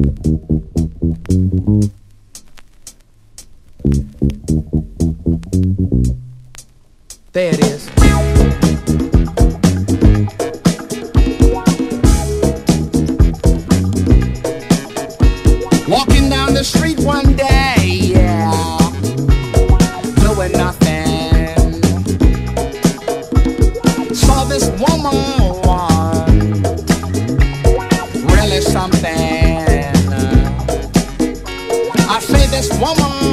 There it is. Walking down the street one day, yeah, doing nothing. Saw this woman, really something. I say this woman